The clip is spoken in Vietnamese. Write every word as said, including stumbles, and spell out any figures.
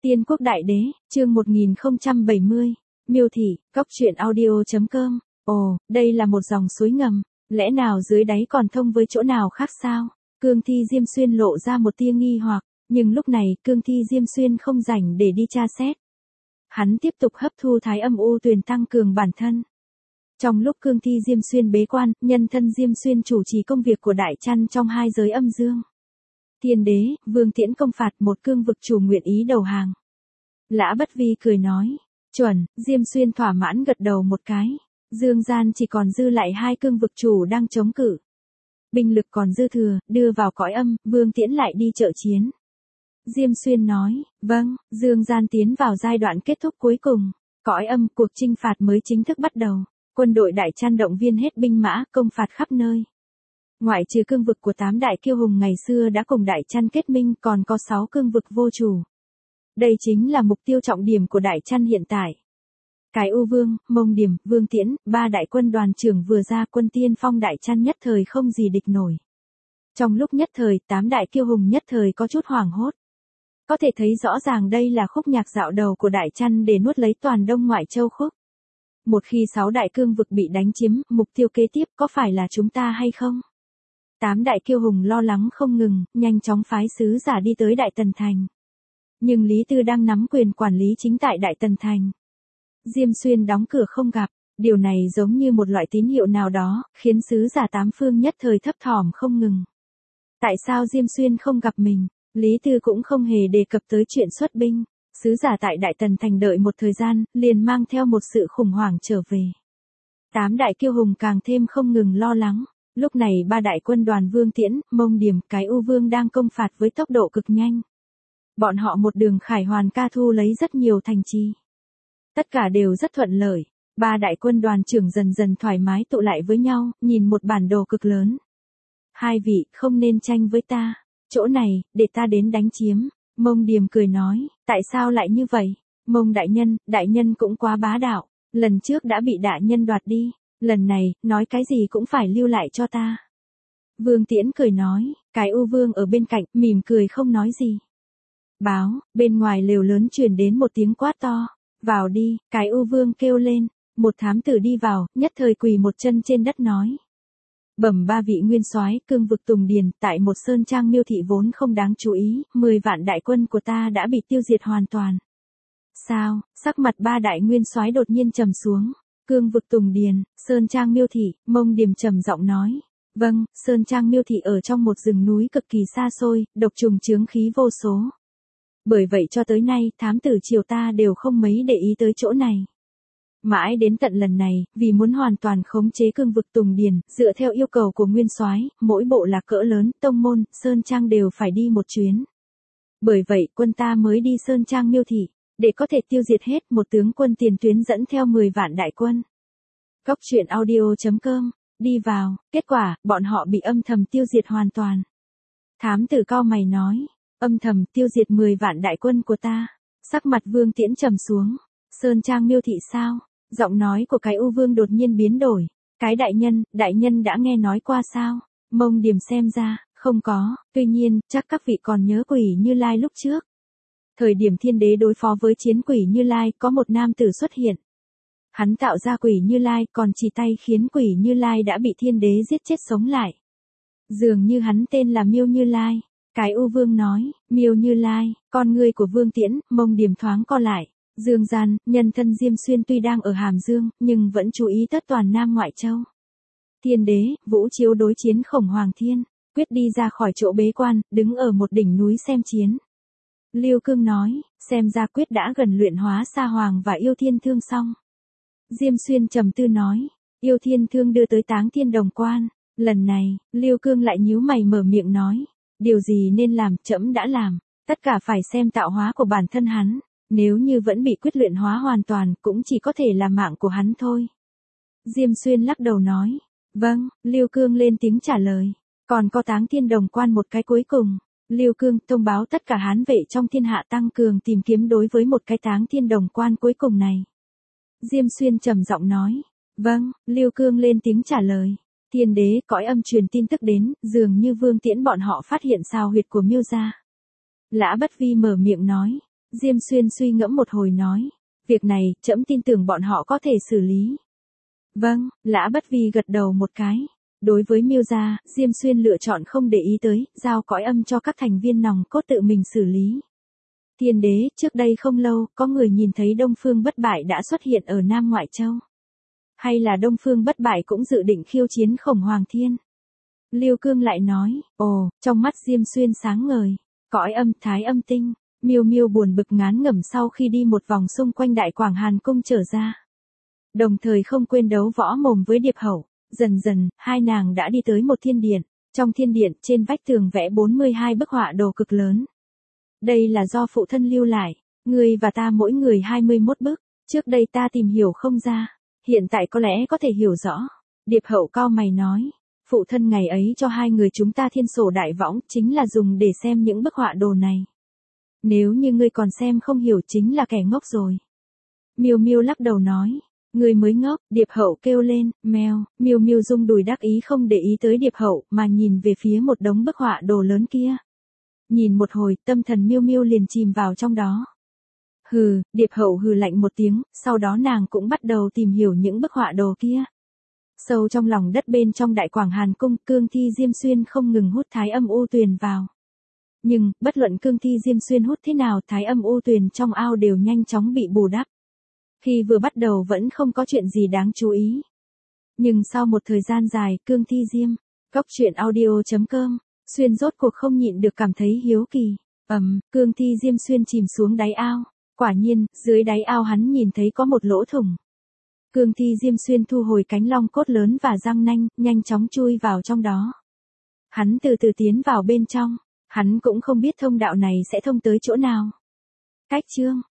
Tiên Quốc Đại Đế, chương một nghìn không trăm bảy mươi, miêu thị, cóc truyện audio.com. Ồ, đây là một dòng suối ngầm, lẽ nào dưới đáy còn thông với chỗ nào khác sao? Cương Thi Diêm Xuyên lộ ra một tia nghi hoặc, nhưng lúc này Cương Thi Diêm Xuyên không rảnh để đi tra xét. Hắn tiếp tục hấp thu thái âm u tuyền tăng cường bản thân. Trong lúc Cương Thi Diêm Xuyên bế quan, nhân thân Diêm Xuyên chủ trì công việc của Đại Chăn trong hai giới âm dương. Thiên đế, Vương Tiễn công phạt một cương vực chủ nguyện ý đầu hàng. Lã Bất Vi cười nói, chuẩn, Diêm Xuyên thỏa mãn gật đầu một cái. Dương gian chỉ còn dư lại hai cương vực chủ đang chống cự. Binh lực còn dư thừa, đưa vào cõi âm, Vương Tiễn lại đi trợ chiến. Diêm Xuyên nói, vâng, Dương gian tiến vào giai đoạn kết thúc cuối cùng. Cõi âm, cuộc chinh phạt mới chính thức bắt đầu. Quân đội Đại Chăn động viên hết binh mã, công phạt khắp nơi. Ngoại trừ cương vực của tám đại kiêu hùng ngày xưa đã cùng Đại Chăn kết minh, còn có sáu cương vực vô chủ. Đây chính là mục tiêu trọng điểm của Đại Chăn hiện tại. Cái U Vương, Mông Điểm, Vương Tiễn, ba đại quân đoàn trưởng vừa ra quân tiên phong Đại Chăn nhất thời không gì địch nổi. Trong lúc nhất thời, tám đại kiêu hùng nhất thời có chút hoảng hốt. Có thể thấy rõ ràng đây là khúc nhạc dạo đầu của Đại Chăn để nuốt lấy toàn Đông Ngoại Châu khúc. Một khi sáu đại cương vực bị đánh chiếm, mục tiêu kế tiếp có phải là chúng ta hay không? Tám đại kiêu hùng lo lắng không ngừng, nhanh chóng phái sứ giả đi tới Đại Tần Thành. Nhưng Lý Tư đang nắm quyền quản lý chính tại Đại Tần Thành. Diêm Xuyên đóng cửa không gặp, điều này giống như một loại tín hiệu nào đó, khiến sứ giả tám phương nhất thời thấp thỏm không ngừng. Tại sao Diêm Xuyên không gặp mình? Lý Tư cũng không hề đề cập tới chuyện xuất binh. Sứ giả tại Đại Tần Thành đợi một thời gian, liền mang theo một sự khủng hoảng trở về. Tám đại kiêu hùng càng thêm không ngừng lo lắng. Lúc này ba đại quân đoàn Vương Tiễn, Mông Điểm, cái U Vương đang công phạt với tốc độ cực nhanh. Bọn họ một đường khải hoàn ca thu lấy rất nhiều thành trì. Tất cả đều rất thuận lợi. Ba đại quân đoàn trưởng dần dần thoải mái tụ lại với nhau, nhìn một bản đồ cực lớn. Hai vị, không nên tranh với ta. Chỗ này, để ta đến đánh chiếm. Mông Điểm cười nói, tại sao lại như vậy? Mông đại nhân, đại nhân cũng quá bá đạo. Lần trước đã bị đại nhân đoạt đi. Lần này, nói cái gì cũng phải lưu lại cho ta. Vương Tiễn cười nói, cái U Vương ở bên cạnh, mỉm cười không nói gì. Báo, bên ngoài lều lớn truyền đến một tiếng quát to. Vào đi, cái U Vương kêu lên. Một thám tử đi vào, nhất thời quỳ một chân trên đất nói. Bẩm ba vị nguyên soái, cương vực Tùng Điền, tại một sơn trang miêu thị vốn không đáng chú ý, mười vạn đại quân của ta đã bị tiêu diệt hoàn toàn. Sao? Sắc mặt ba đại nguyên soái đột nhiên trầm xuống. Cương vực Tùng Điền, sơn trang miêu thị, Mông Điểm trầm giọng nói. Vâng, sơn trang miêu thị ở trong một rừng núi cực kỳ xa xôi, độc trùng chướng khí vô số. Bởi vậy cho tới nay, thám tử triều ta đều không mấy để ý tới chỗ này. Mãi đến tận lần này, vì muốn hoàn toàn khống chế cương vực Tùng Điền, dựa theo yêu cầu của nguyên soái, mỗi bộ lạc cỡ lớn, tông môn, sơn trang đều phải đi một chuyến. Bởi vậy, quân ta mới đi sơn trang miêu thị, để có thể tiêu diệt hết một tướng quân tiền tuyến dẫn theo mười vạn đại quân. Cóc truyện audio.com, đi vào, kết quả, bọn họ bị âm thầm tiêu diệt hoàn toàn. Thám tử cao mày nói, âm thầm tiêu diệt mười vạn đại quân của ta. Sắc mặt Vương Tiễn trầm xuống, sơn trang miêu thị sao? Giọng nói của cái U Vương đột nhiên biến đổi. Cái đại nhân, đại nhân đã nghe nói qua sao? Mông Điểm xem ra, không có, tuy nhiên, chắc các vị còn nhớ Quỷ Như Lai lúc trước. Thời điểm thiên đế đối phó với chiến Quỷ Như Lai, có một nam tử xuất hiện. Hắn tạo ra Quỷ Như Lai, còn chỉ tay khiến Quỷ Như Lai đã bị thiên đế giết chết sống lại. Dường như hắn tên là Miêu Như Lai. Cái U Vương nói, Miêu Như Lai, con ngươi của Vương Tiễn, Mông Điểm thoáng co lại. Dương gian, nhân thân Diêm Xuyên tuy đang ở Hàm Dương, nhưng vẫn chú ý tất toàn Nam Ngoại Châu. Thiên đế, Vũ Chiếu đối chiến Khổng Hoàng Thiên, quyết đi ra khỏi chỗ bế quan, đứng ở một đỉnh núi xem chiến. Lưu Cương nói, xem ra quyết đã gần luyện hóa Sa Hoàng và Yêu Thiên Thương xong. Diêm Xuyên trầm tư nói, Yêu Thiên Thương đưa tới Táng Thiên Đồng Quan. Lần này, Lưu Cương lại nhíu mày mở miệng nói, điều gì nên làm, trẫm đã làm, tất cả phải xem tạo hóa của bản thân hắn. Nếu như vẫn bị quyết luyện hóa hoàn toàn, cũng chỉ có thể là mạng của hắn thôi. Diêm Xuyên lắc đầu nói, vâng, Lưu Cương lên tiếng trả lời, còn có Táng Thiên Đồng Quan một cái cuối cùng. Lưu Cương thông báo tất cả hán vệ trong thiên hạ tăng cường tìm kiếm đối với một cái Táng Thiên Đồng Quan cuối cùng này. Diêm Xuyên trầm giọng nói, vâng, Lưu Cương lên tiếng trả lời. Thiên đế, cõi âm truyền tin tức đến, dường như Vương Tiễn bọn họ phát hiện sao huyệt của Miêu gia. Lã Bất Vi mở miệng nói, Diêm Xuyên suy ngẫm một hồi nói. Việc này, trẫm tin tưởng bọn họ có thể xử lý. Vâng, Lã Bất Vi gật đầu một cái. Đối với Miêu gia, Diêm Xuyên lựa chọn không để ý tới, giao cõi âm cho các thành viên nòng cốt tự mình xử lý. Thiên đế, trước đây không lâu, có người nhìn thấy Đông Phương Bất Bại đã xuất hiện ở Nam Ngoại Châu. Hay là Đông Phương Bất Bại cũng dự định khiêu chiến Khổng Hoàng Thiên? Lưu Cương lại nói, ồ, trong mắt Diêm Xuyên sáng ngời. Cõi âm, Thái Âm Tinh. Miêu Miêu buồn bực ngán ngẩm sau khi đi một vòng xung quanh Đại Quảng Hàn Cung trở ra. Đồng thời không quên đấu võ mồm với Điệp Hậu. Dần dần, hai nàng đã đi tới một thiên điện. Trong thiên điện, trên vách tường vẽ bốn mươi hai bức họa đồ cực lớn. Đây là do phụ thân lưu lại. Người và ta mỗi người hai mươi mốt bức. Trước đây ta tìm hiểu không ra. Hiện tại có lẽ có thể hiểu rõ. Điệp Hậu cau mày nói. Phụ thân ngày ấy cho hai người chúng ta thiên sổ đại võng chính là dùng để xem những bức họa đồ này. Nếu như ngươi còn xem không hiểu chính là kẻ ngốc rồi. Miêu Miêu lắc đầu nói. Người mới ngốc, Điệp Hậu kêu lên, mèo. Miêu Miêu rung đùi đắc ý không để ý tới Điệp Hậu mà nhìn về phía một đống bức họa đồ lớn kia. Nhìn một hồi, tâm thần Miêu Miêu liền chìm vào trong đó. Hừ, Điệp Hậu hừ lạnh một tiếng, sau đó nàng cũng bắt đầu tìm hiểu những bức họa đồ kia. Sâu trong lòng đất bên trong Đại Quảng Hàn Cung, cương thi Diêm Xuyên không ngừng hút Thái Âm U Tuyền vào. Nhưng, bất luận cương thi Diêm Xuyên hút thế nào, Thái Âm U Tuyền trong ao đều nhanh chóng bị bù đắp. Khi vừa bắt đầu vẫn không có chuyện gì đáng chú ý. Nhưng sau một thời gian dài, cương thi Diêm, góc truyện audio chấm com, Xuyên rốt cuộc không nhịn được cảm thấy hiếu kỳ. Ầm, cương thi Diêm Xuyên chìm xuống đáy ao. Quả nhiên, dưới đáy ao hắn nhìn thấy có một lỗ thủng. Cương thi Diêm Xuyên thu hồi cánh long cốt lớn và răng nanh, nhanh chóng chui vào trong đó. Hắn từ từ tiến vào bên trong. Hắn cũng không biết thông đạo này sẽ thông tới chỗ nào. Cách chương